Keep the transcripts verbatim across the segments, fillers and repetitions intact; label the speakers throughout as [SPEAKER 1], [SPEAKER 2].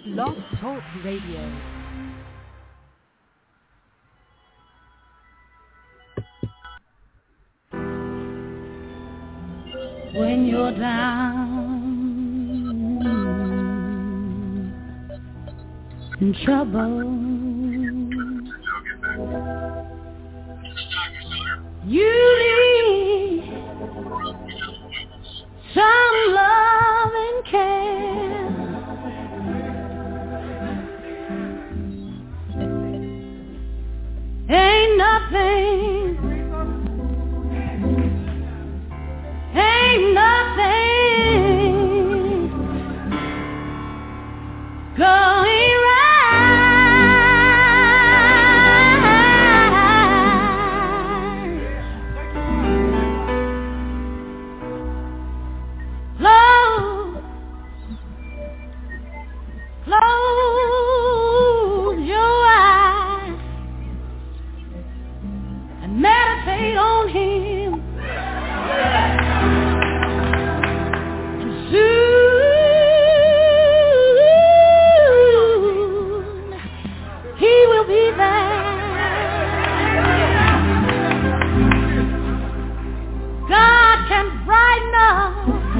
[SPEAKER 1] Blog Talk Radio.
[SPEAKER 2] When you're down in trouble, you need some love and care. Ain't nothing, ain't nothing going right. Close, close your eyes and meditate on Him. And soon He will be there. God can brighten up.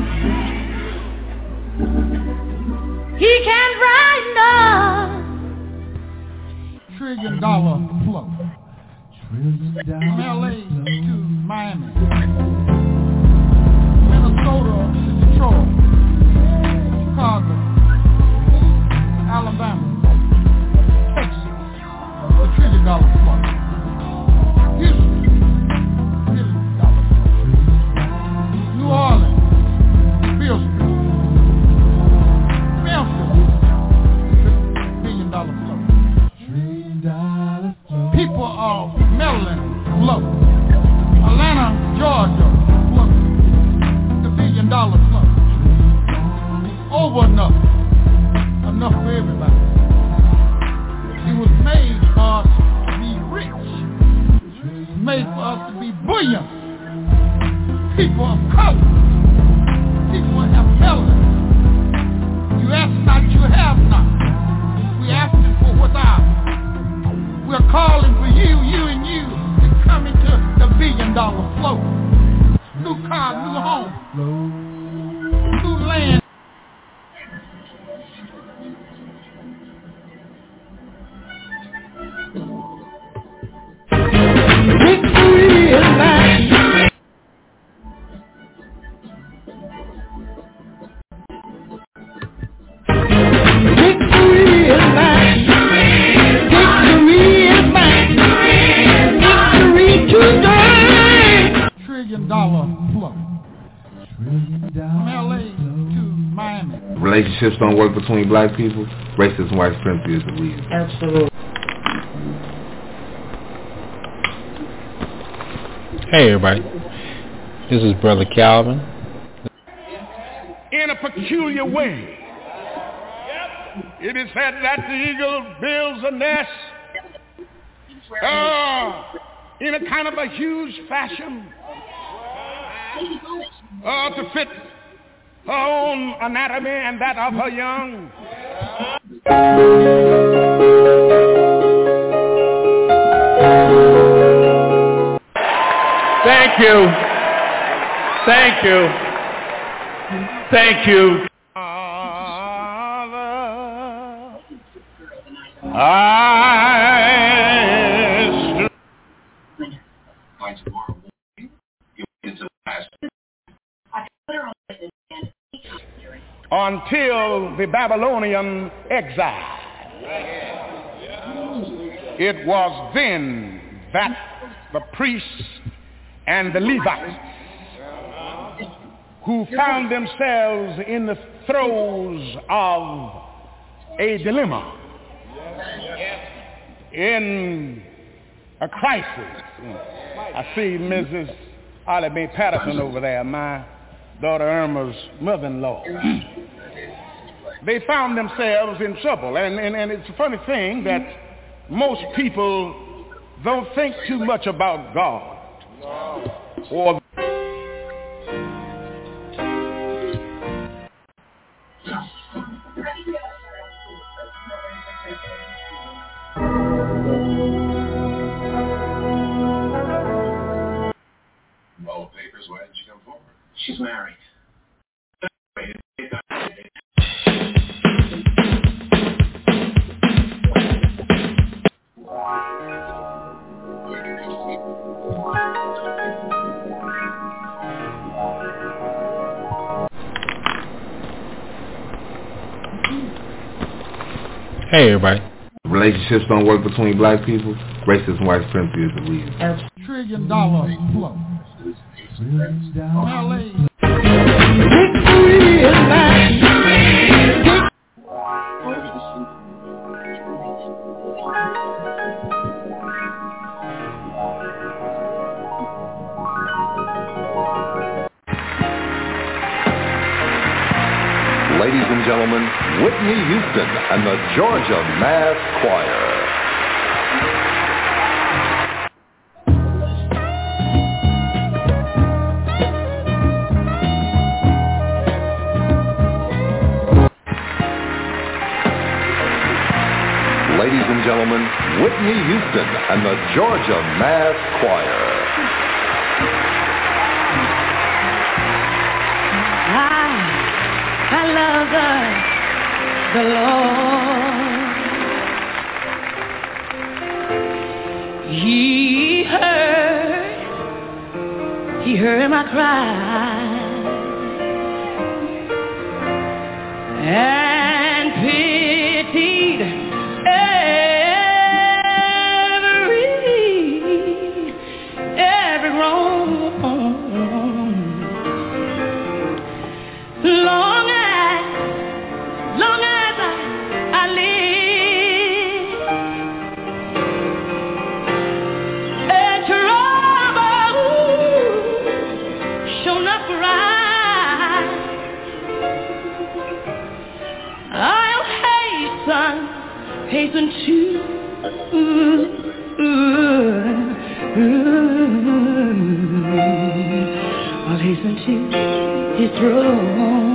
[SPEAKER 2] He can brighten up.
[SPEAKER 3] Trillion dollar flow. From L A to Miami, Minnesota to Detroit, Chicago, Alabama, Texas, a trillion dollar flow. Houston, trillion dollar flow. New Orleans, Beale Street, Memphis, billion dollar flow. People of Maryland, flow. Atlanta, Georgia, flow. The billion dollar flow. Over enough. Enough for everybody. It was made for us to be rich. It was made for us to be buoyant. People of color. People of Maryland. You ask not, you have not. We asking for what's ours. We're calling for you, you and you to come into the billion dollar flow. New car, new home, new land. Victory is mine. Victory is mine. Trillion dollar flow. From L A to Miami.
[SPEAKER 4] Relationships don't work between black people. Racism and white supremacy is the reason.
[SPEAKER 5] Absolutely.
[SPEAKER 6] Hey everybody, this is Brother Calvin.
[SPEAKER 7] In a peculiar way, it is said that the eagle builds a nest uh, in a kind of a huge fashion uh, to fit her own anatomy and that of her young.
[SPEAKER 8] Thank you. Thank you. Thank you. I until the Babylonian exile. It was then that the priests and the Levites, who found themselves in the throes of a dilemma, in a crisis. I see Missus Ollie Mae Patterson over there, my daughter Irma's mother-in-law. They found themselves in trouble, and, and, and it's a funny thing that most people don't think too much about God or
[SPEAKER 5] She's married.
[SPEAKER 6] Hey everybody.
[SPEAKER 4] Relationships don't work between black people. Racism, white supremacy is the reason.
[SPEAKER 3] Trillion dollar flow. L A.
[SPEAKER 2] Victory is mine.
[SPEAKER 9] Ladies and gentlemen, Whitney Houston and the Georgia Mass Choir. Ladies and gentlemen, Whitney Houston and the Georgia Mass Choir.
[SPEAKER 2] I love the, the Lord. He heard, he heard my cry and pitied every, every wrong. Long as, long as I, I live, and trouble shall not rise. I'll hasten, hasten to, I'll hasten to His throne.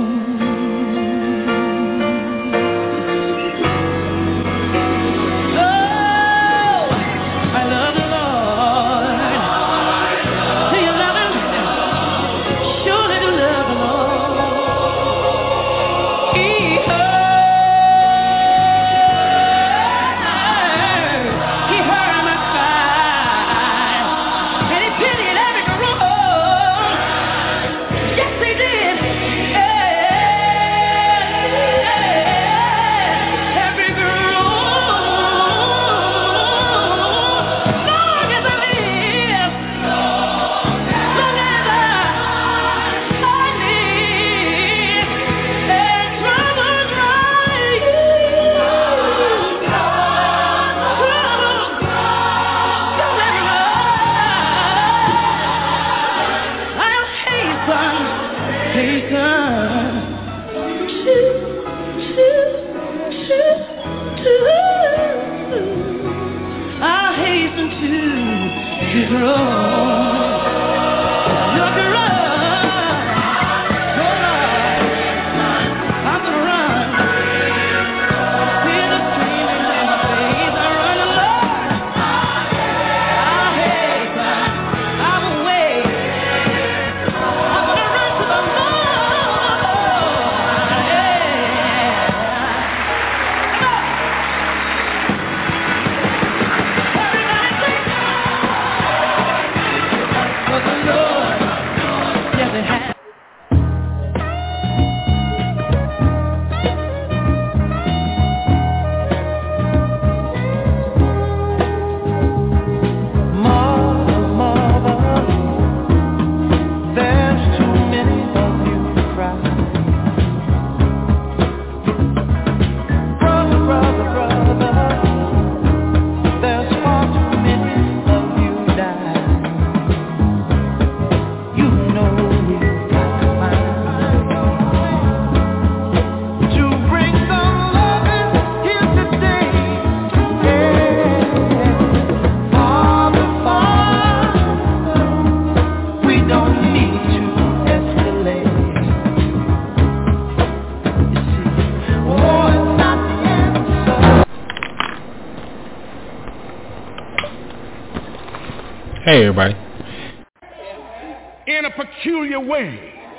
[SPEAKER 6] Hey everybody.
[SPEAKER 7] In a peculiar way,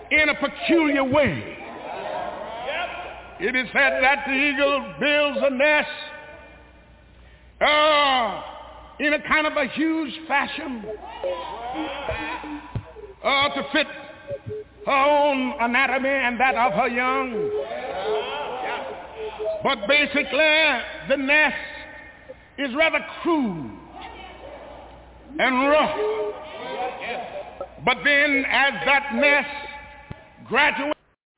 [SPEAKER 7] in a peculiar way. It is said that the eagle builds a nest uh, in a kind of a huge fashion uh, to fit her own anatomy and that of her young. But basically, the nest is rather crude and rough. But then as that nest graduates,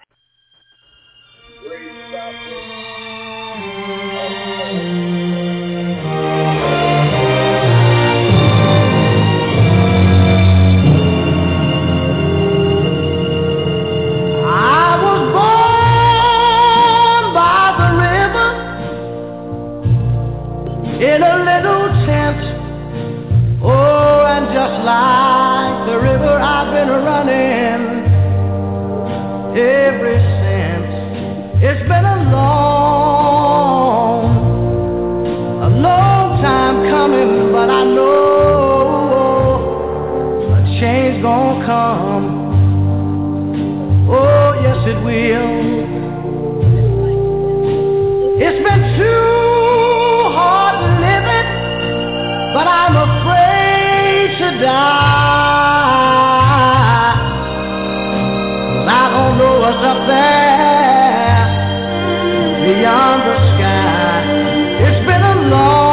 [SPEAKER 2] in a little tent, oh, and just like the river I've been running ever since. It's been a long, a long time coming, but I know a change gonna come. Oh, yes it will. It's been too but I'm afraid to die, 'cause I don't know what's up there beyond the sky. It's been a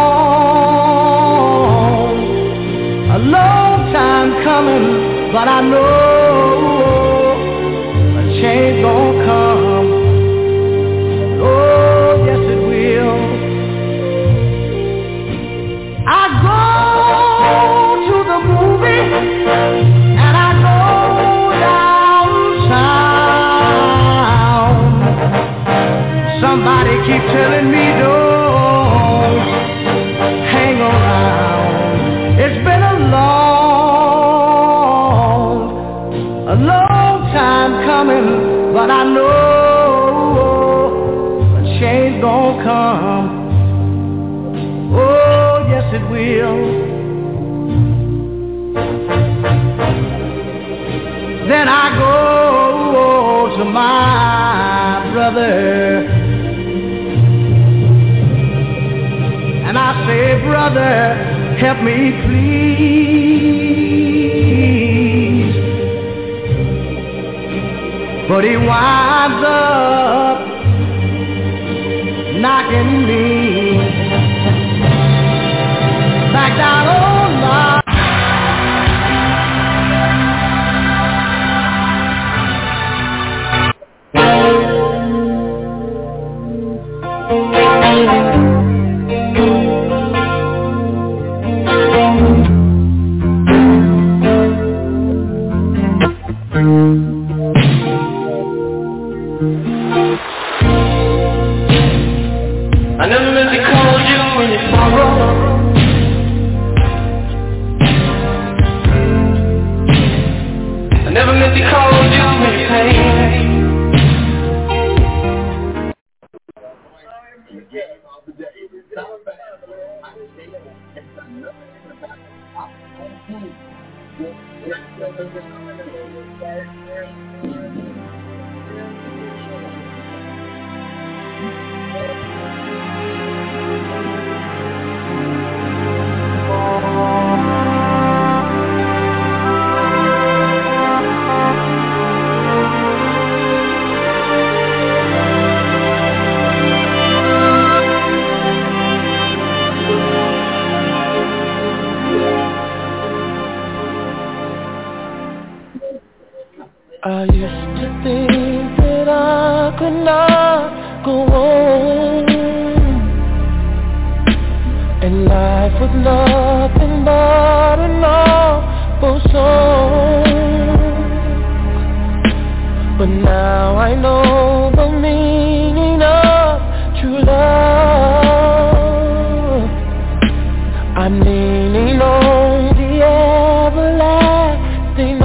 [SPEAKER 2] long, a long time coming, but I know a change gonna come. Oh, yes it will. I go to the movie and I go downtown. Somebody keep telling me don't hang around. It's been a long, a long time coming, but I know a change gonna come. Oh, yes it will. Then I go to my brother and I say, brother, help me please. But he winds up knocking me back down on my I never meant to call you when you sorrow. I never meant to call you when you pain. I used to think that I could not go on, and life was nothing but an awful song. But now I know the meaning of true love. I'm leaning on the everlasting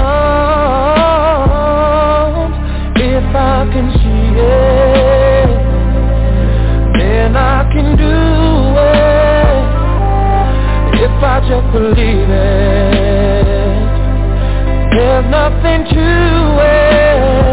[SPEAKER 2] arms. If I can see it, then I can do it. If I just believe it, there's nothing to it.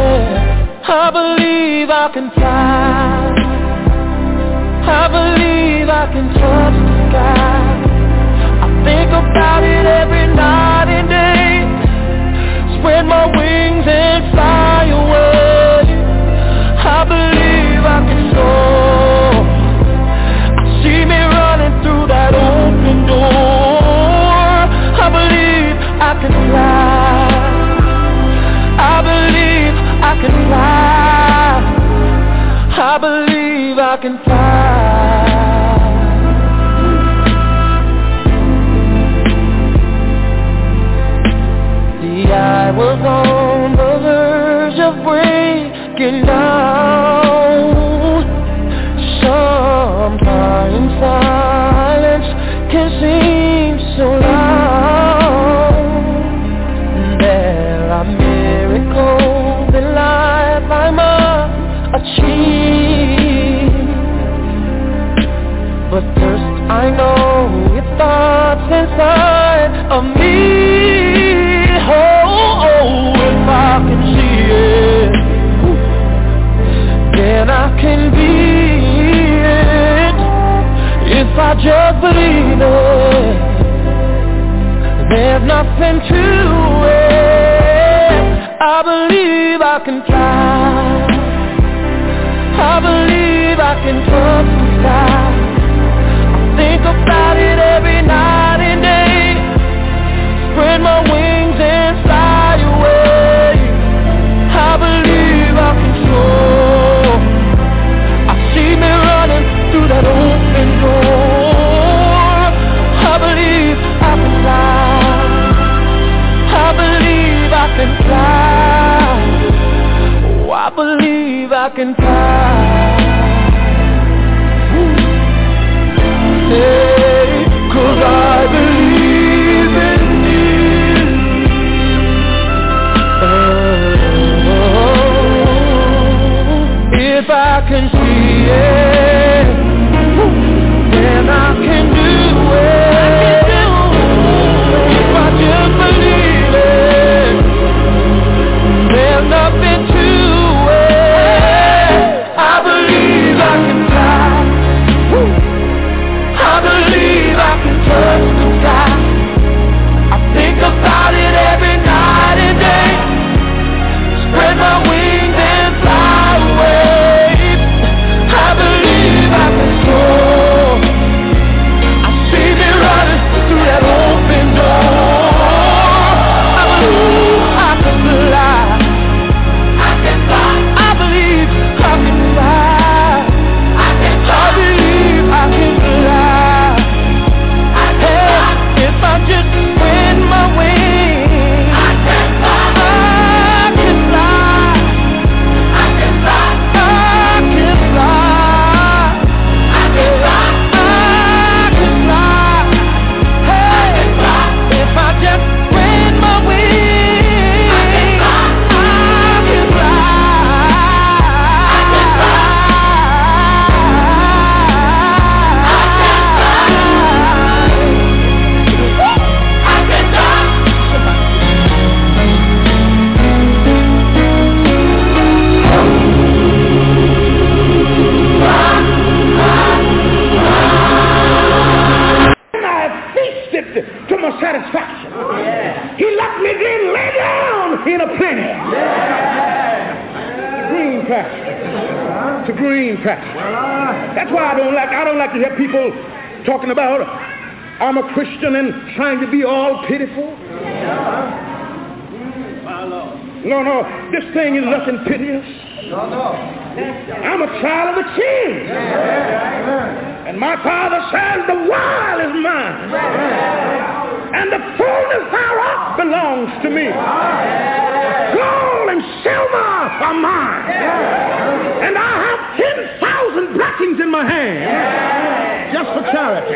[SPEAKER 5] I can fly. I believe I can touch the sky. I think about it every night and day. Spread my wings and fly away. I believe I can soar. I see me running through that open door. I believe I can fly. I believe I can fly. I believe I can fly. See, I was on the verge of breaking down. Sometimes silence can seem so loud. There are miracles in life I must achieve. But first I know it starts inside of me. Oh, oh, if I can see it, then I can be it. If I just believe it, there's nothing to it. I believe I can fly. I believe I can touch the sky. I think about it every night and day. Spread my wings and fly away. I believe I can soar. I see me running through that open door. I believe I can fly. I believe I can fly. Oh, I believe I can fly. Hey, 'cause I believe in you. Oh, if I can see it, then I can do it. If I just believe it, there's nothing to it. I believe I can fly. I believe I can touch the sky. I think about it every night and day. Spread my wings and fly away. I believe I can soar. I see me running through that open door. I believe I can fly. I can fly. I believe I can fly. I can fly. I believe I can fly. I can fly. Hey, if I just spread my wings, I can fly. I can fly. I can fly. I can fly. I can fly. I can fly. Hey, if I just spread my wings, I can fly. I can fly. I can fly. I can
[SPEAKER 8] And I feasted to my satisfaction. He let me then lay down in a plenty. The green pasture. The green pasture. That's why I don't like I don't like to hear people talking about I'm a Christian and trying to be all pitiful. No, no, this thing is nothing piteous. I'm a child of the King. And my Father says the world is mine. And the fullness thereof belongs to me. Gold and silver are mine. And I have ten thousand blessings in my hand. Just for charity.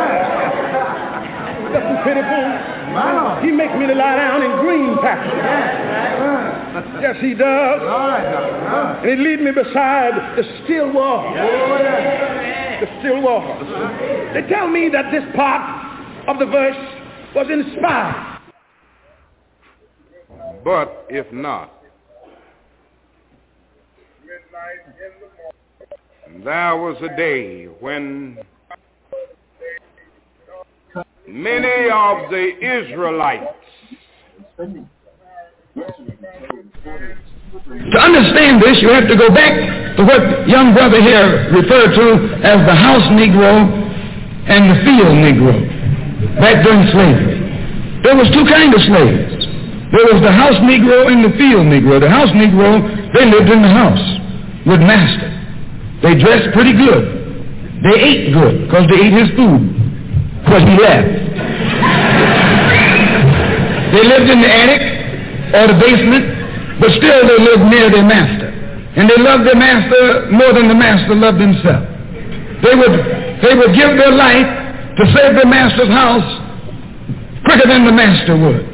[SPEAKER 8] Nothing pitiful. He makes me to lie down in green pastures. Yes, he does. And he leads me beside the still waters. The still waters. They tell me that this part of the verse was inspired.
[SPEAKER 7] But if not, There was a day when many of the Israelites,
[SPEAKER 10] to understand this, you have to go back to what young brother here referred to as the house Negro and the field Negro, back during slavery. There was two kinds of slaves. There was the house Negro and the field Negro. The house Negro, they lived in the house with master. They dressed pretty good. They ate good because they ate his food because he left. They lived in the attic or the basement, but still they lived near their master. And they loved their master more than the master loved himself. They would, they would give their life to save their master's house quicker than the master would.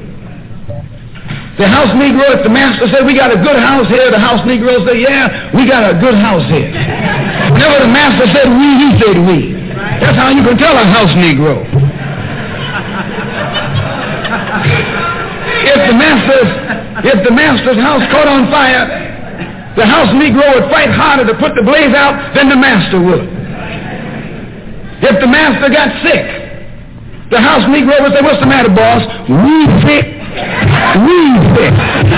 [SPEAKER 10] The house Negro, if the master said, we got a good house here, the house Negro said, yeah, we got a good house here. Whenever the master said we, he said we. That's how you can tell a house Negro. If the master's, if the master's house caught on fire, the house Negro would fight harder to put the blaze out than the master would. If the master got sick, the house Negro would say, what's the matter, boss? We sick. We sick.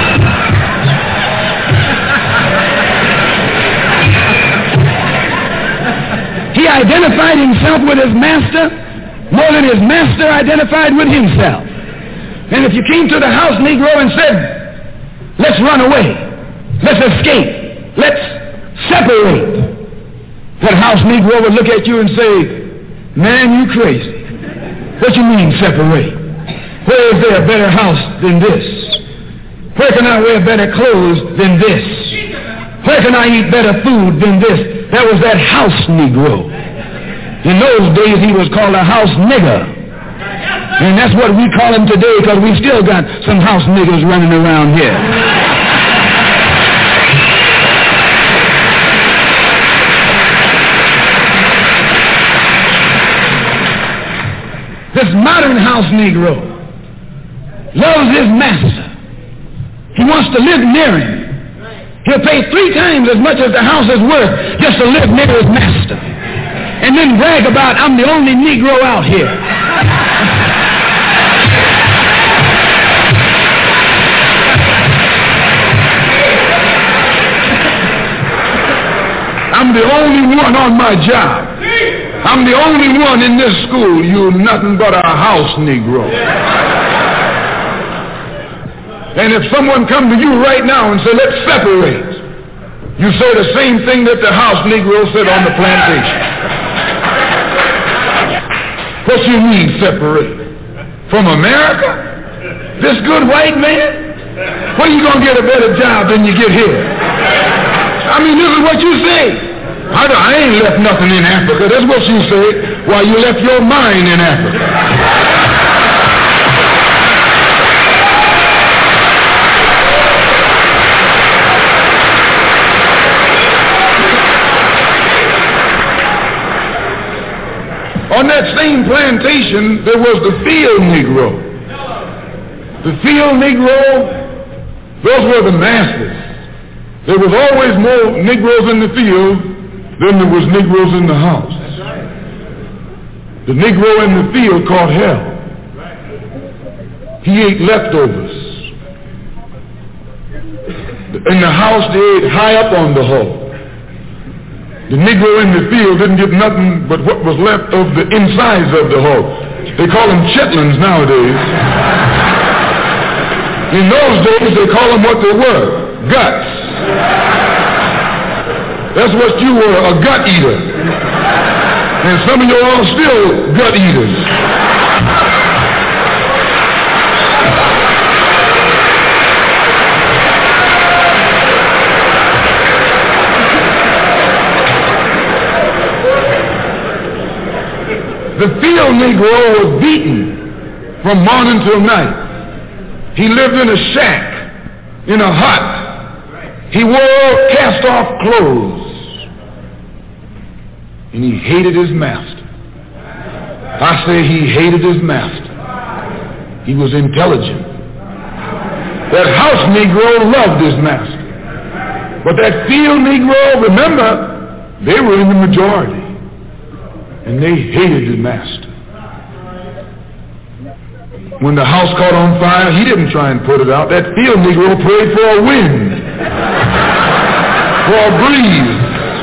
[SPEAKER 10] He identified himself with his master more than his master identified with himself. And if you came to the house Negro and said, let's run away, let's escape, let's separate, that house Negro would look at you and say, man, you crazy. What you mean separate? Where is there a better house than this? Where can I wear better clothes than this? Where can I eat better food than this? That was that house Negro. In those days he was called a house nigger. And that's what we call him today because we still got some house niggers running around here. This modern house Negro loves his master. He wants to live near him. He'll pay three times as much as the house is worth just to live near his master. And then brag about, I'm the only Negro out here. I'm the only one on my job. I'm the only one in this school. You're nothing but a house Negro. And if someone come to you right now and say, let's separate, you say the same thing that the house Negro said on the plantation. What you mean separate? From America? This good white man? When are you going to get a better job than you get here? I mean, this is what you say. I, I ain't left nothing in Africa. That's what you say. Why, you left your mind in Africa. On that same plantation, there was the field Negro. The field Negro, those were the masters. There was always more Negroes in the field than there was Negroes in the house. The Negro in the field caught hell. He ate leftovers. In the house, they ate high up on the hull. The Negro in the field didn't get nothing but what was left of the insides of the hull. They call them chitlins nowadays. In those days, they call them what they were, guts. That's what you were, a gut eater. And some of you all still gut eaters. The field Negro was beaten from morning till night. He lived in a shack, in a hut. He wore cast-off clothes. And he hated his master. I say he hated his master. He was intelligent. That house Negro loved his master. But that field Negro, remember, they were in the majority. And they hated the master. When the house caught on fire, he didn't try and put it out. That field Negro prayed for a wind, for a breeze.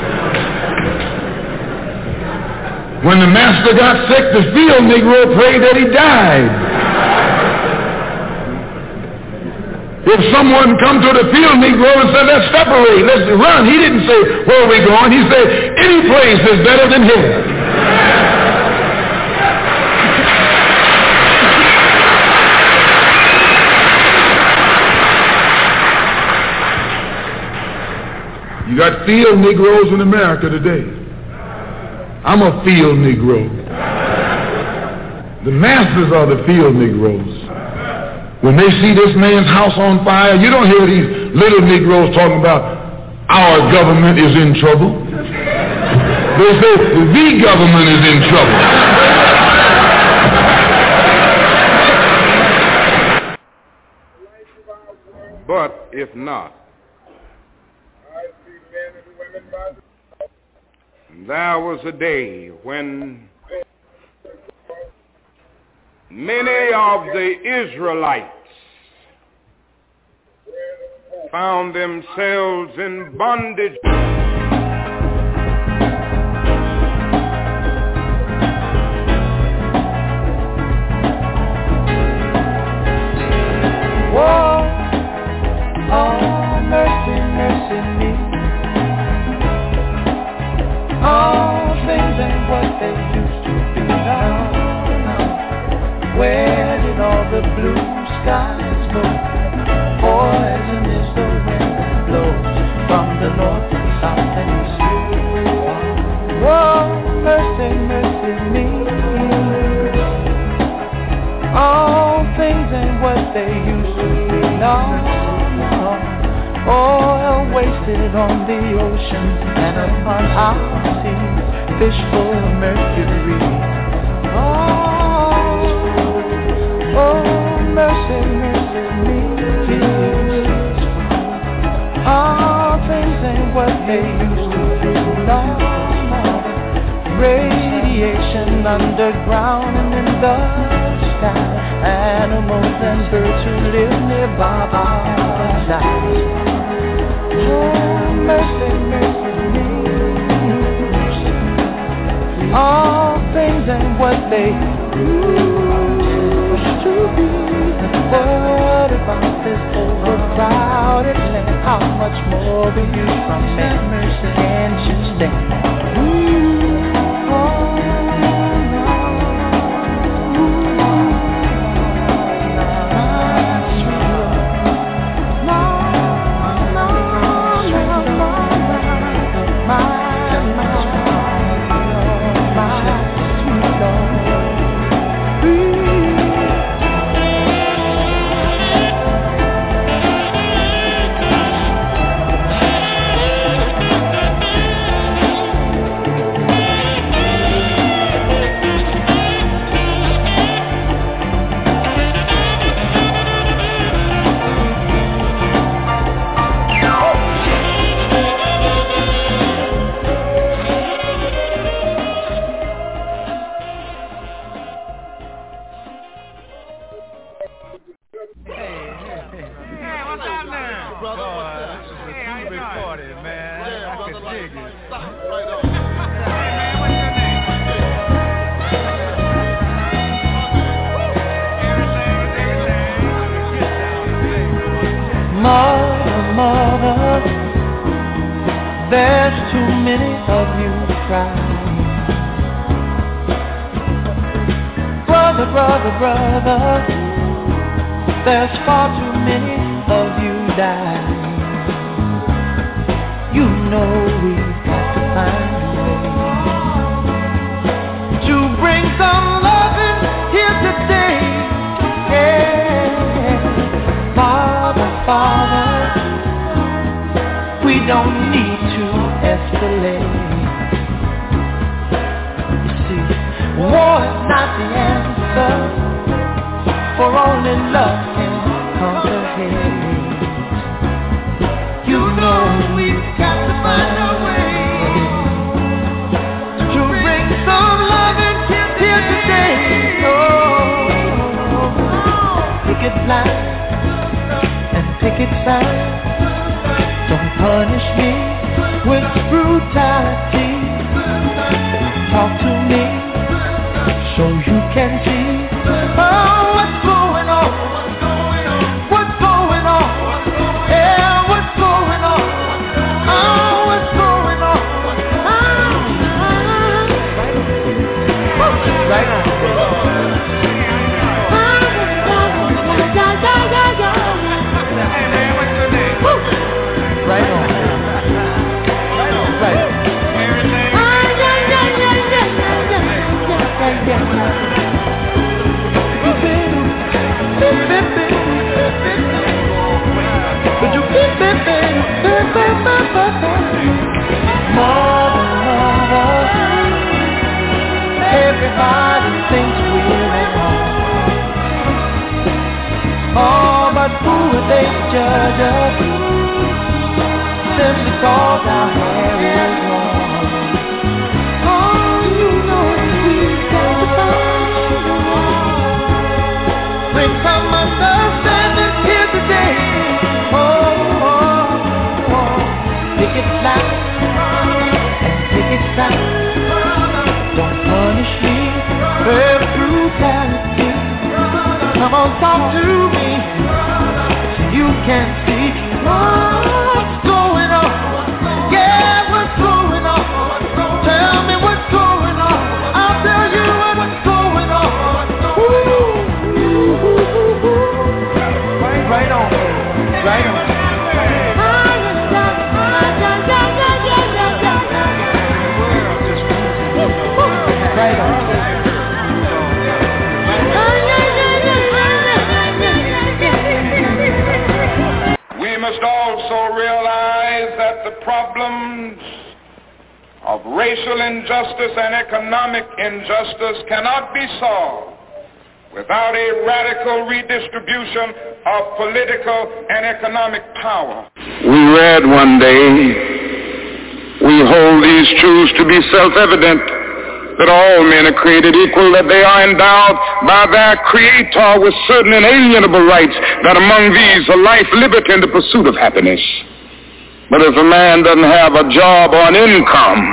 [SPEAKER 10] When the master got sick, the field Negro prayed that he died. If someone come to the field Negro and said, let's separate, let's run, he didn't say, where are we going? He said, any place is better than here. You got field Negroes in America today. I'm a field Negro. The masses are the field Negroes. When they see this man's house on fire, you don't hear these little Negroes talking about our government is in trouble. They say the government is in trouble.
[SPEAKER 7] But if not, there was a day when many of the Israelites found themselves in bondage.
[SPEAKER 5] Whoa, oh, mercy, mercy me. All things ain't what they used to be now. Where did all the blue skies go? Poison is the wind that blows from the north and south and east. Whoa, mercy, mercy me. All things ain't what they used to be, no, no. Oil wasted on the ocean and upon our seas, fish full of mercury. Oh, oh, mercy, mercy me, Jesus. All things ain't what they used to be, no, no. Radiation underground and in the sky, animals and birds who live nearby die. Oh, mercy, mercy me. All things ain't what they used to be. What about this overcrowded land? How much more will you from man? Mercy, can't you stand? Ooh, oh, no. Mother, mother, there's too many of you crying. Brother, brother, brother, there's far too many of you dying. You know we've got to find a way to bring some loving here today. Yeah, Father, Father, we don't need to escalate. You see, war is not the answer, for only love can conquer hate. You know we fine. Don't punish me with brutality. Talk to me so you can see. Oh, what's going on? What's going on? Yeah, what's going on? Oh, what's going on? Oh, right on. Right on. Right on. Everybody thinks we're at home. Oh, but who would they judge us? Simply cause our hair is long. Oh, you know we've got to find a way. Bring some understanding here today. Oh, oh, oh. Pick it loud and pick it sound. Don't punish me with brutality. Come on, talk to me so you can see what's going on. Yeah, what's going on? Tell me what's going on. I'll tell you what's going on. Ooh, ooh, ooh, ooh. Right on, right on. Right on.
[SPEAKER 7] We must also realize that the problems of racial injustice and economic injustice cannot be solved without a radical redistribution of political and economic power.
[SPEAKER 11] We read one day, we hold these truths to be self-evident, that all men are created equal, that they are endowed by their Creator with certain inalienable rights, that among these are life, liberty, and the pursuit of happiness. But if a man doesn't have a job or an income,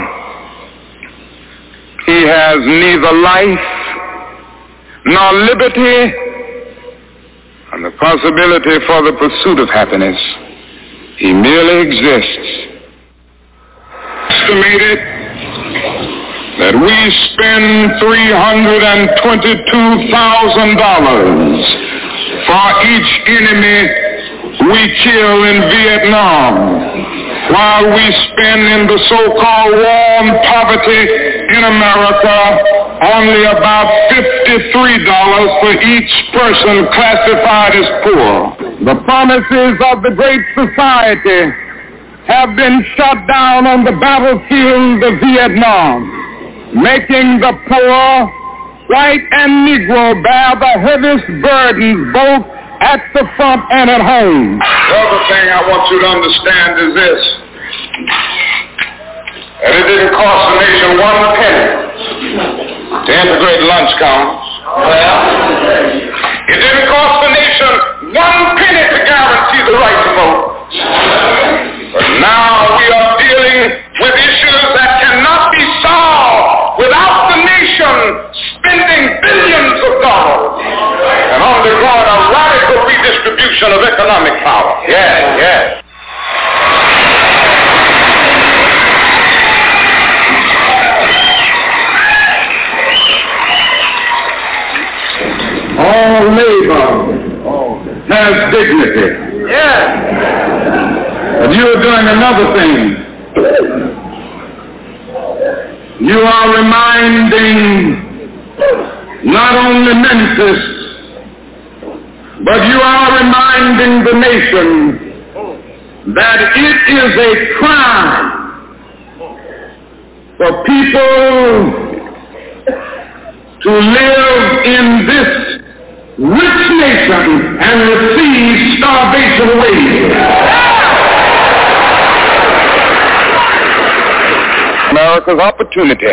[SPEAKER 11] he has neither life nor liberty and the possibility for the pursuit of happiness. He merely exists. Estimated that we spend three hundred twenty-two thousand dollars for each enemy we kill in Vietnam, while we spend in the so-called war on poverty in America only about fifty-three dollars for each person classified as poor. The promises of the Great Society have been shot down on the battlefield of Vietnam, making the poor, white and Negro, bear the heaviest burdens both at the front and at home.
[SPEAKER 7] The other thing I want you to understand is this, that it didn't cost the nation one penny to integrate lunch counters. It didn't cost the nation one penny to guarantee the right to vote. But now we are dealing with issues that cannot be solved without the nation spending billions of dollars and undergoing a radical redistribution of economic power. Yeah, yeah.
[SPEAKER 11] All labor has dignity.
[SPEAKER 7] Yeah.
[SPEAKER 11] But you are doing another thing. You are reminding not only Memphis, but you are reminding the nation that it is a crime for people to live in this rich nation and receive starvation wages. America's opportunity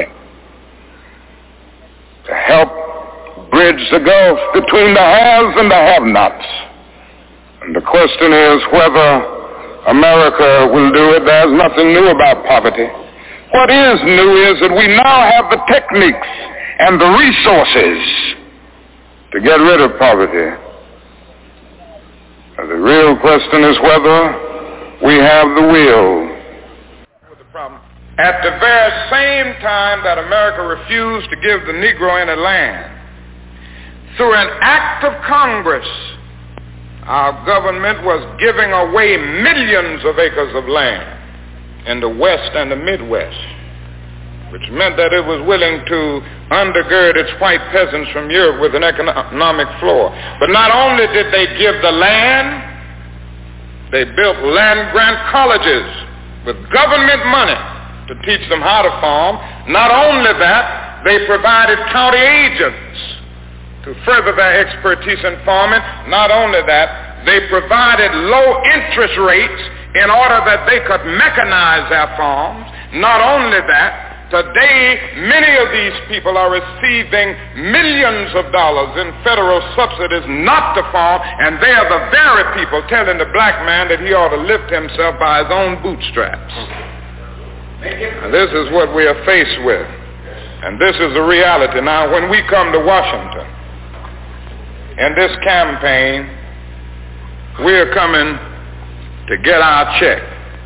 [SPEAKER 11] to help bridge the gulf between the haves and the have-nots, And the question is whether America will do it. There's nothing new about poverty. What is new is that we now have the techniques and the resources to get rid of poverty. And the real question is whether we have the will. At the very same time that America refused to give the Negro any land, through an act of Congress, our government was giving away millions of acres of land in the West and the Midwest, which meant that it was willing to undergird its white peasants from Europe with an economic floor. But not only did they give the land, they built land-grant colleges with government money to teach them how to farm. Not only that, they provided county agents to further their expertise in farming. Not only that, they provided low interest rates in order that they could mechanize their farms. Not only that, today, many of these people are receiving millions of dollars in federal subsidies not to farm, and they are the very people telling the black man that he ought to lift himself by his own bootstraps. Now, this is what we are faced with, and this is the reality. Now, when we come to Washington in this campaign, we are coming to get our check.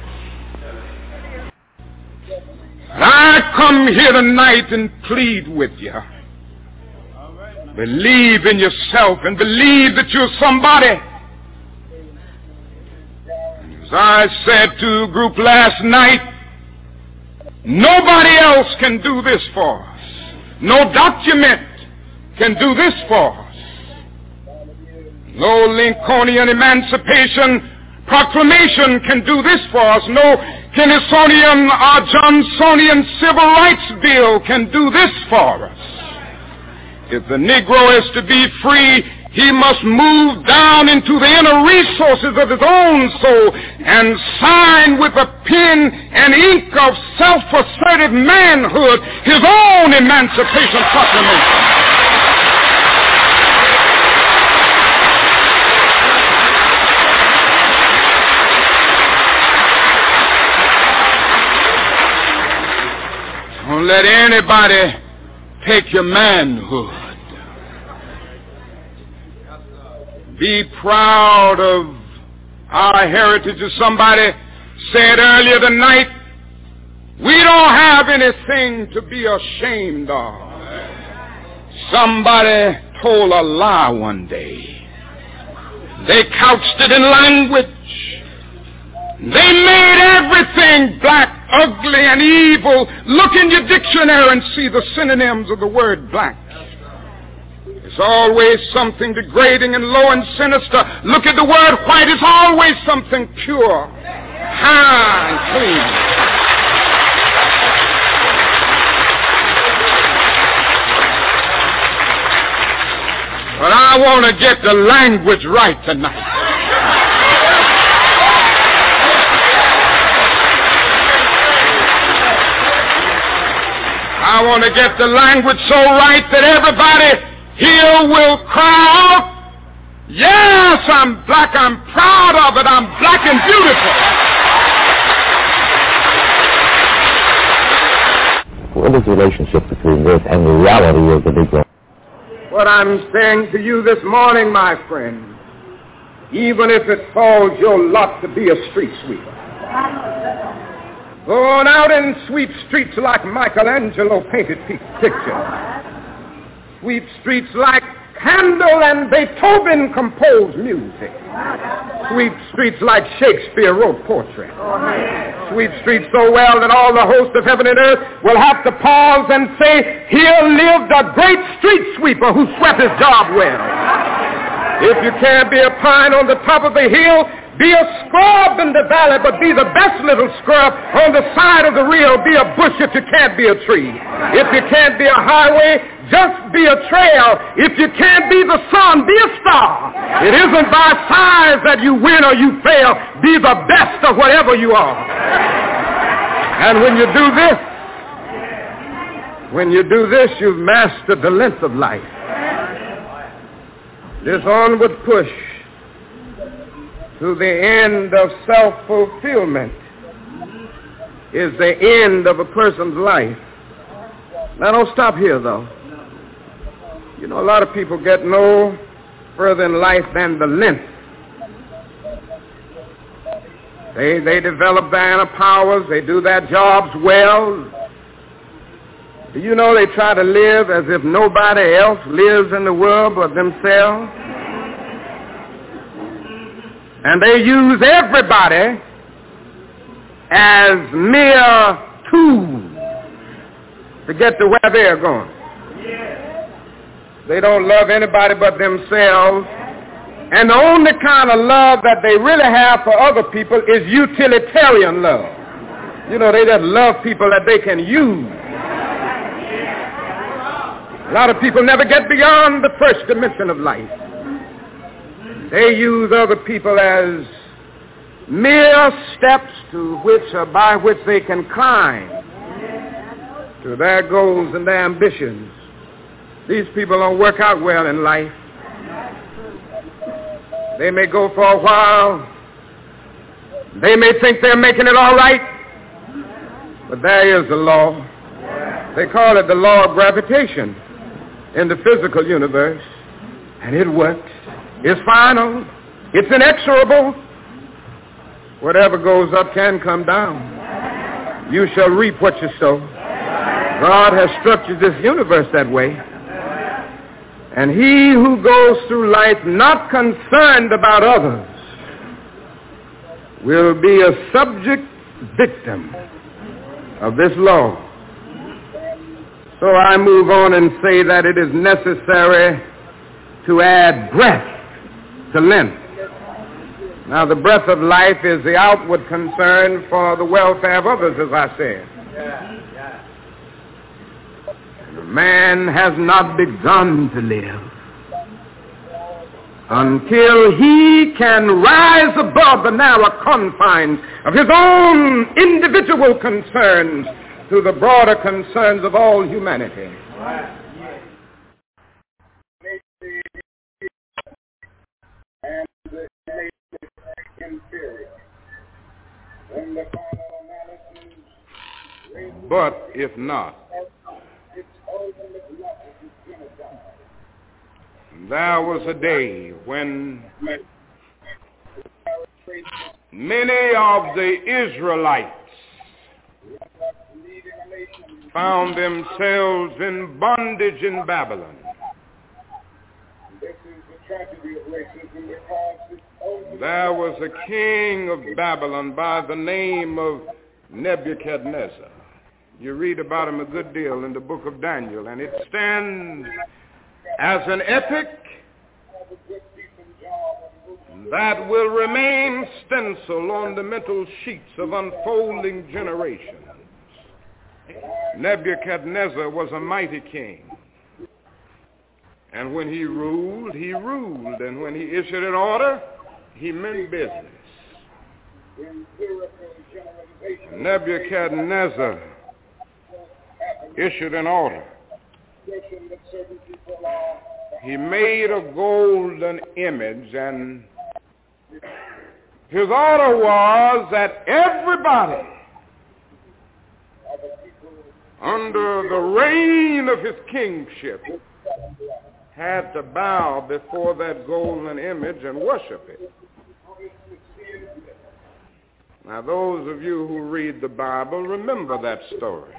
[SPEAKER 11] I come here tonight and plead with you. Believe in yourself and believe that you're somebody. As I said to the group last night, nobody else can do this for us. No document can do this for us. No Lincolnian Emancipation Proclamation can do this for us. No Kennedonian or Johnsonian Civil Rights Bill can do this for us. If the Negro is to be free, he must move down into the inner resources of his own soul and sign with a pen and ink of self-assertive manhood his own Emancipation Proclamation. Don't let anybody take your manhood. Be proud of our heritage. As somebody said earlier tonight, we don't have anything to be ashamed of. Somebody told a lie one day. They couched it in language. They made everything black, ugly, and evil. Look in your dictionary and see the synonyms of the word black. It's always something degrading and low and sinister. Look at the word white. It's always something pure, high, and clean. But I want to get the language right tonight. I want to get the language so right that everybody here will cry out, yes, I'm black, I'm proud of it, I'm black and beautiful.
[SPEAKER 12] What is the relationship between this and the reality of the Negro?
[SPEAKER 8] What I'm saying to you this morning, my friend, even if it falls your lot to be a street sweeper, go on out and sweep streets like Michelangelo painted pictures. Sweep streets like Handel and Beethoven composed music. Sweep streets like Shakespeare wrote portraits. Sweep streets so well that all the hosts of heaven and earth will have to pause and say, here lived a great street sweeper who swept his job well. If you can't be a pine on the top of the hill, be a scrub in the valley, but be the best little scrub on the side of the rill. Be a bush if you can't be a tree. If you can't be a highway, just be a trail. If you can't be the sun, be a star. It isn't by size that you win or you fail. Be the best of whatever you are. And when you do this, when you do this, you've mastered the length of life. This onward push
[SPEAKER 13] to the end of self-fulfillment is the end of a person's life. Now, don't stop here, though. You know, a lot of people get no further in life than the length. They, they develop their inner powers. They do their jobs well. Do you know they try to live as if nobody else lives in the world but themselves? And they use everybody as mere tools to get to where they're going. They don't love anybody but themselves. And the only kind of love that they really have for other people is utilitarian love. You know, they just love people that they can use. A lot of people never get beyond the first dimension of life. They use other people as mere steps to which or by which they can climb to their goals and their ambitions. These people don't work out well in life. They may go for a while. They may think they're making it all right. But there is the law. They call it the law of gravitation in the physical universe. And it works. It's final. It's inexorable. Whatever goes up can come down. You shall reap what you sow. God has structured this universe that way. And he who goes through life not concerned about others will be a subject victim of this law. So I move on and say that it is necessary to add breath to length. Now, the breath of life is the outward concern for the welfare of others, as I said. Man has not begun to live until he can rise above the narrow confines of his own individual concerns to the broader concerns of all humanity.
[SPEAKER 8] But if not, there was a day when many of the Israelites found themselves in bondage in Babylon. There was a king of Babylon by the name of Nebuchadnezzar. You read about him a good deal in the book of Daniel, and it stands as an epic that will remain stenciled on the mental sheets of unfolding generations. Nebuchadnezzar was a mighty king. And when he ruled, he ruled. And when he issued an order, he meant business. Nebuchadnezzar issued an order. He made a golden image, and his order was that everybody under the reign of his kingship had to bow before that golden image and worship it. Now, those of you who read the Bible remember that story.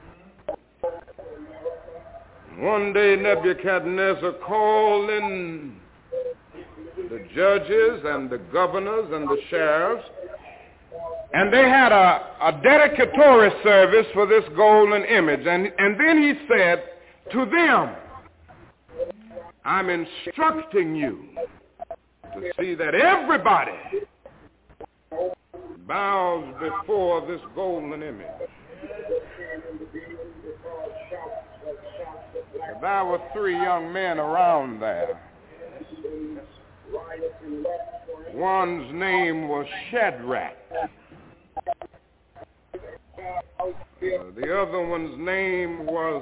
[SPEAKER 8] One day Nebuchadnezzar called in the judges and the governors and the sheriffs, and they had a, a dedicatory service for this golden image. And, and then he said to them, I'm instructing you to see that everybody bows before this golden image. There were three young men around there. One's name was Shadrach. Uh, the other one's name was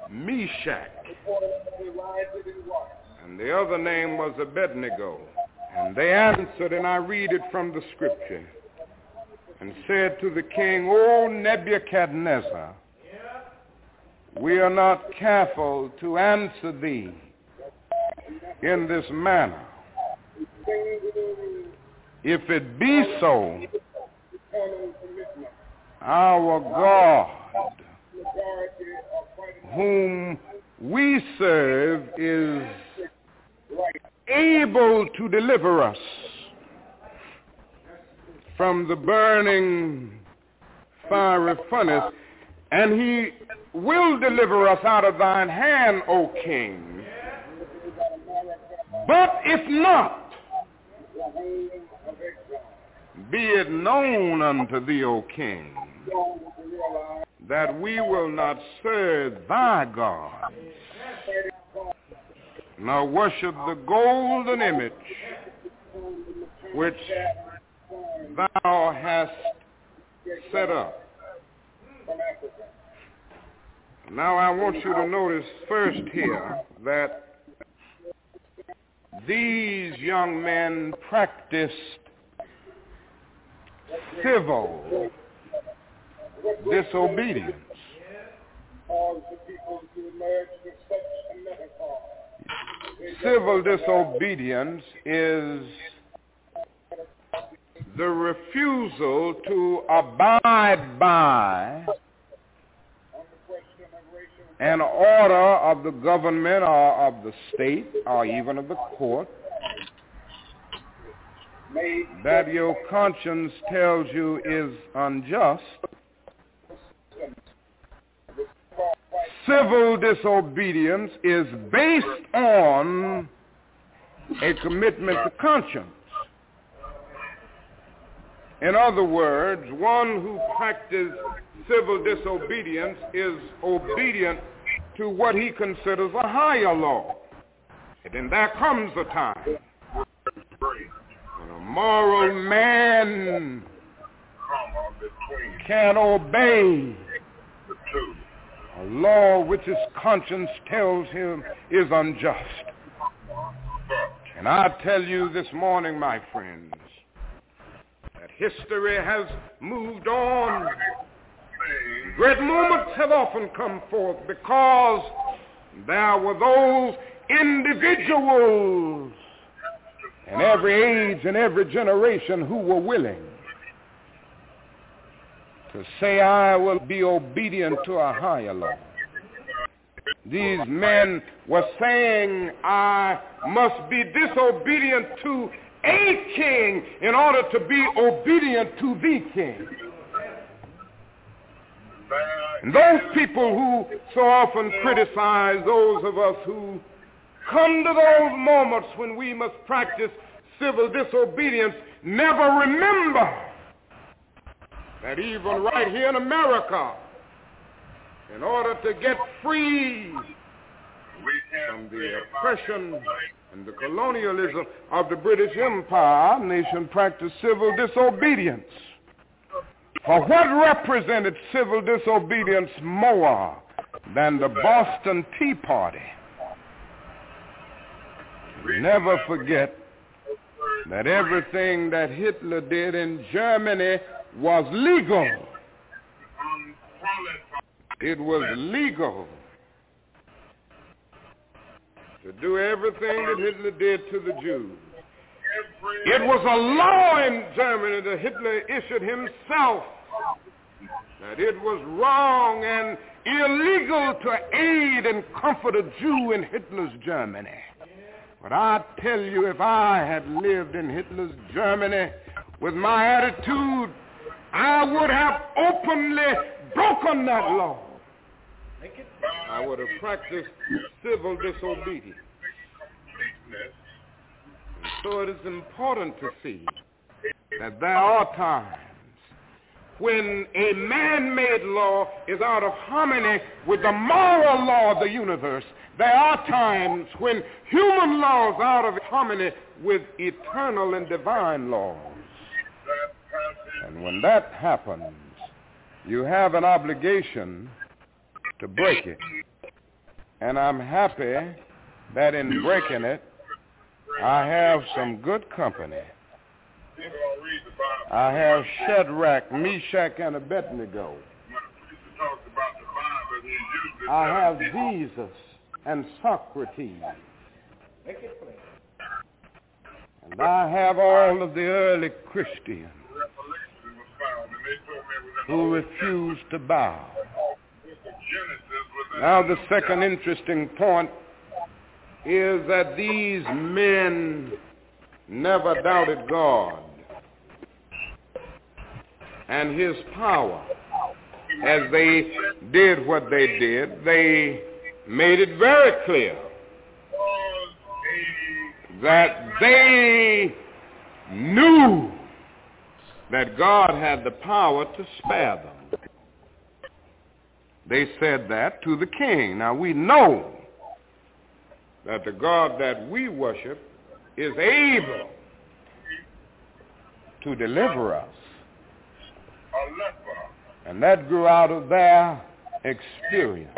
[SPEAKER 8] Meshach. And the other name was Abednego.
[SPEAKER 13] And they answered, and I read it from the scripture, and said to the king, O Nebuchadnezzar, we are not careful to answer thee in this manner. If it be so, our God, whom we serve, is able to deliver us from the burning fiery furnace, and he will deliver us out of thine hand, O king. But if not, be it known unto thee, O king, that we will not serve thy gods, nor worship the golden image which thou hast set up. Now I want you to notice first here that these young men practiced civil disobedience. Civil disobedience is the refusal to abide by an order of the government or of the state or even of the court that your conscience tells you is unjust. Civil disobedience is based on a commitment to conscience. In other words, one who practices civil disobedience is obedient to what he considers a higher law. And then there comes a time when a moral man can obey a law which his conscience tells him is unjust. And I tell you this morning, my friends, that history has moved on. Great moments have often come forth because there were those individuals in every age and every generation who were willing to say, I will be obedient to a higher law. These men were saying, I must be disobedient to a king in order to be obedient to the king. And those people who so often criticize those of us who come to those moments when we must practice civil disobedience never remember that even right here in America, in order to get free from the oppression and the colonialism of the British Empire, our nation practiced civil disobedience. For what represented civil disobedience more than the Boston Tea Party? Never forget that everything that Hitler did in Germany was legal. It was legal to do everything that Hitler did to the Jews. It was a law in Germany that Hitler issued himself that it was wrong and illegal to aid and comfort a Jew in Hitler's Germany. But I tell you, if I had lived in Hitler's Germany with my attitude, I would have openly broken that law. I would have practiced civil disobedience. And so it is important to see that there are times when a man-made law is out of harmony with the moral law of the universe. There are times when human laws are out of harmony with eternal and divine laws. And when that happens, you have an obligation to break it. And I'm happy that in breaking it,
[SPEAKER 8] I have some good company. I have Shadrach, Meshach, and Abednego. I have Jesus and Socrates. And I have all of the early Christians who refused to bow. Now the second interesting point is that these men never doubted God and his power. As they did what they did, they made it very clear that they knew that God had the power to spare them. They said that to the king. Now we know that the God that we worship is able to deliver us. And that grew out of their experience.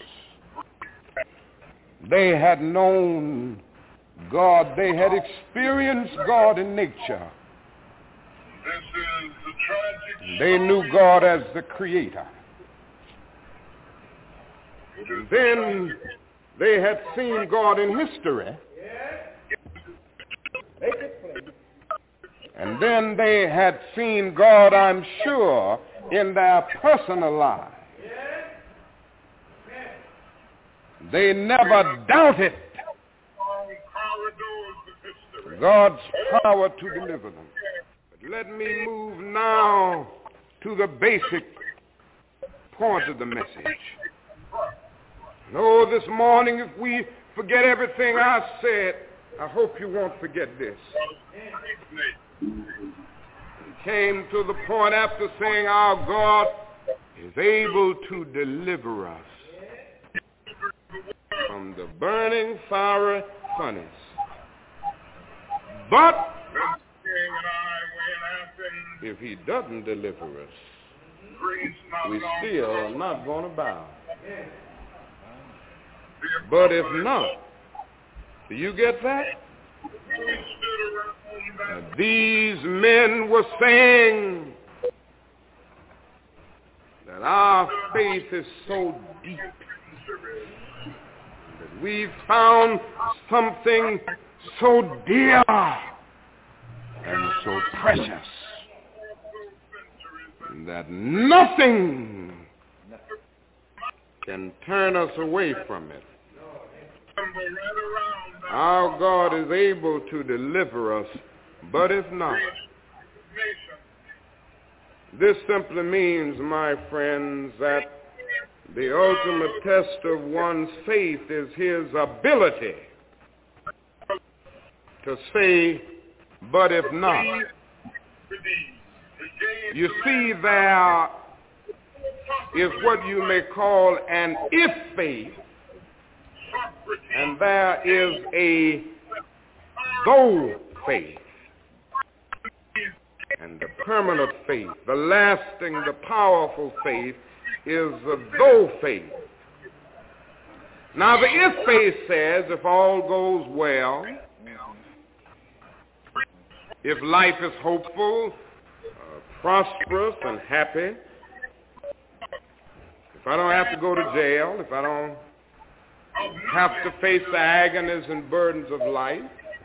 [SPEAKER 8] They had known God. They had experienced God in nature. They knew God as the creator. Then they had seen God in history. And then they had seen God, I'm sure, in their personal lives. They never doubted God's power to deliver them. But let me move now to the basic point of the message. No, this morning, if we forget everything I said, I hope you won't forget this. He came to the point after saying our God is able to deliver us from the burning fiery furnace. But if he doesn't deliver us, we still are not going to bow. But if not, do you get that? Now, these men were saying that our faith is so deep that we've found something so dear and so precious that nothing can turn us away from it. Our God is able to deliver us, but if not, this simply means, my friends, that the ultimate test of one's faith is his ability to say, but if not. You see, there is what you may call an if faith, and there is a though faith. And the permanent faith, the lasting, the powerful faith is the though faith. Now the if faith says if all goes well, if life is hopeful, uh, prosperous and happy, if I don't have to go to jail, if I don't have to face the agonies and burdens of life,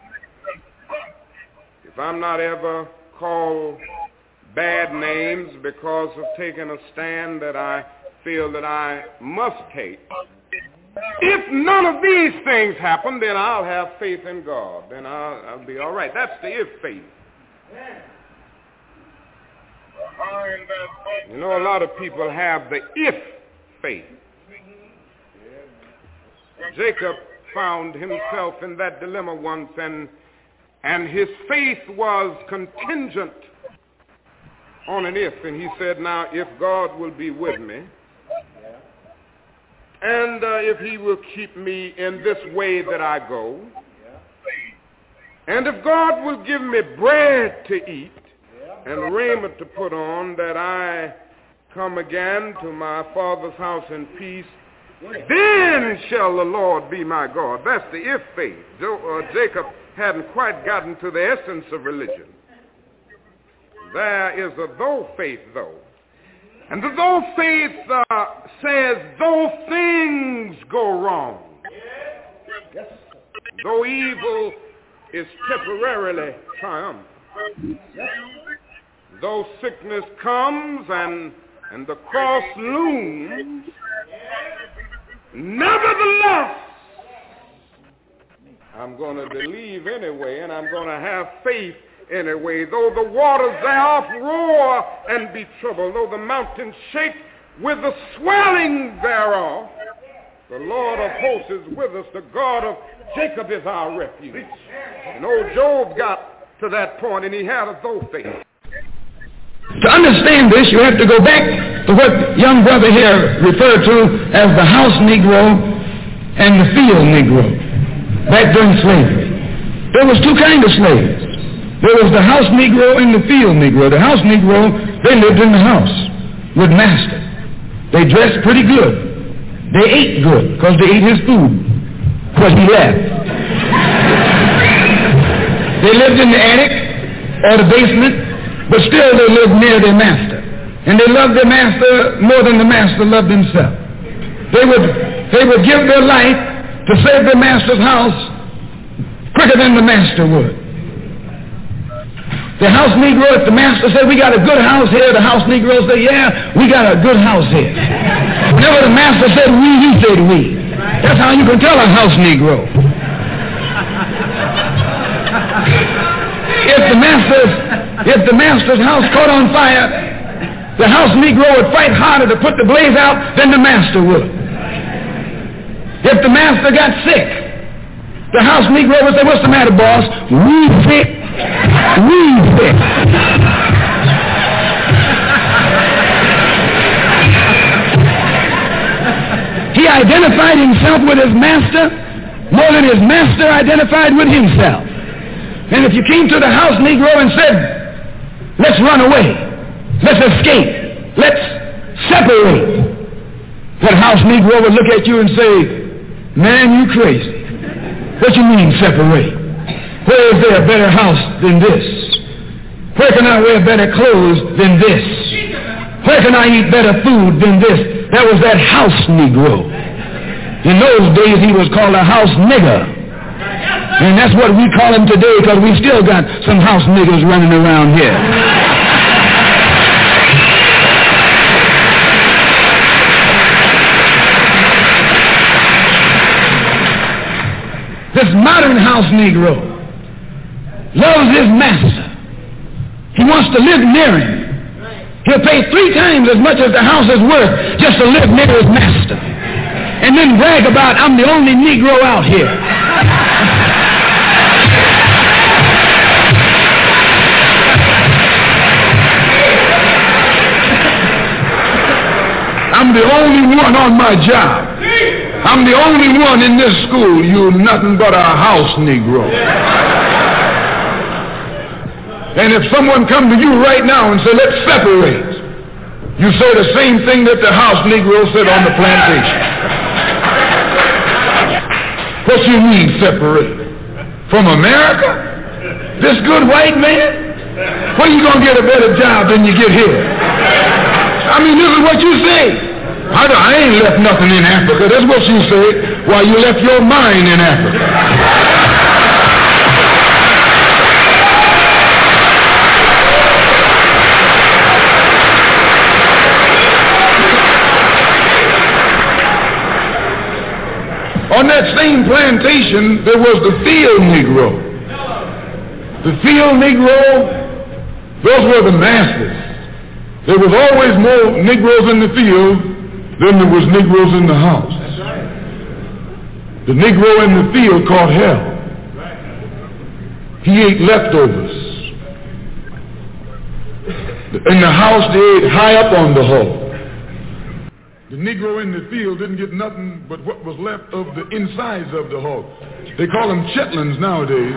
[SPEAKER 8] if I'm not ever called bad names because of taking a stand that I feel that I must take, if none of these things happen, then I'll have faith in God. Then I'll, I'll be all right. That's the if faith. You know, a lot of people have the if faith. Jacob found himself in that dilemma once, and and his faith was contingent on an if. And he said, now, if God will be with me, and uh, if he will keep me in this way that I go, and if God will give me bread to eat and raiment to put on, that I come again to my Father's house in peace, then shall the Lord be my God. That's the if faith. Jo- uh, Jacob
[SPEAKER 13] hadn't quite gotten to the essence of religion. There is a though faith, though. And the though faith uh, says, though things go wrong, yes, though evil is temporarily triumphant, yes, though sickness comes and, and the cross looms, nevertheless, I'm going to believe anyway, and I'm going to have faith anyway. Though the waters thereof roar and be troubled, though the mountains shake with the swelling thereof, the Lord of hosts is with us. The God of Jacob is our refuge. And old Job got to that point, and he had a though faith.
[SPEAKER 10] To understand this, you have to go back to what young brother here referred to as the house Negro and the field Negro. Back during slavery, there was two kinds of slaves. There was the house Negro and the field Negro. The house Negro, they lived in the house with master. They dressed pretty good. They ate good because they ate his food because he left. They lived in the attic or the basement, but still they lived near their master. And they loved their master more than the master loved himself. They would, they would give their life to save their master's house quicker than the master would. The house Negro, if the master said, we got a good house here, the house Negro said, yeah, we got a good house here. Whenever the master said we, he said we. That's how you can tell a house Negro. If the master's, if the master's house caught on fire, the house Negro would fight harder to put the blaze out than the master would. If the master got sick, the house Negro would say, what's the matter, boss? We sick. We sick. He identified himself with his master more than his master identified with himself. And if you came to the house Negro and said, let's run away, let's escape, let's separate, that house Negro would look at you and say, man, you crazy. What you mean separate? Where is there a better house than this? Where can I wear better clothes than this? Where can I eat better food than this? That was that house Negro. In those days he was called a house nigger. And that's what we call him today because we still got some house niggers running around here. This modern house Negro loves his master. He wants to live near him. He'll pay three times as much as the house is worth just to live near his master. And then brag about, I'm the only Negro out here. I'm the only one on my job. I'm the only one in this school. You're nothing but a house Negro. And if someone come to you right now and say, let's separate, you say the same thing that the house Negro said on the plantation. What you mean separate? From America? This good white man? When are you going to get a better job than you get here? I mean, this is what you say. I, I ain't left nothing in Africa. That's what you say. Why, you left your mind in Africa. On that same plantation, there was the field Negro. The field Negro, those were the masters. There was always more Negroes in the field than there was Negroes in the house. The Negro in the field caught hell. He ate leftovers. In the house, they ate high up on the hog. The Negro in the field didn't get nothing but what was left of the insides of the hog. They call them chitlins nowadays.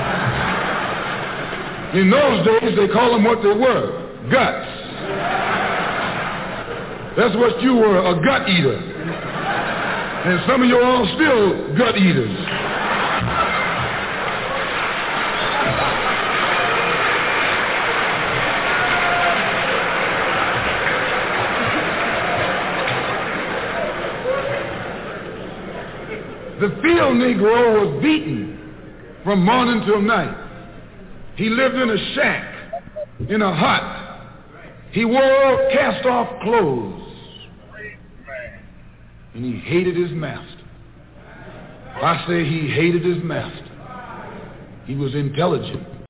[SPEAKER 10] In those days, they call them what they were, guts. That's what you were, a gut eater. And some of you are all still gut eaters.
[SPEAKER 3] The field Negro was beaten from morning till night. He lived in a shack, in a hut. He wore cast-off clothes. And he hated his master. I say he hated his master. He was intelligent.